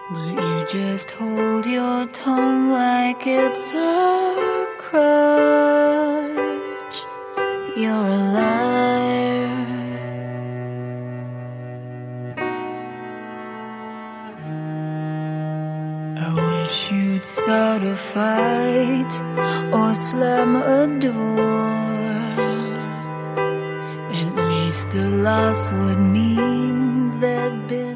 but you just hold your tongue like it's a crutch. You're a liar. I wish you'd start a fight or slam a door. At least the loss would mean there'd been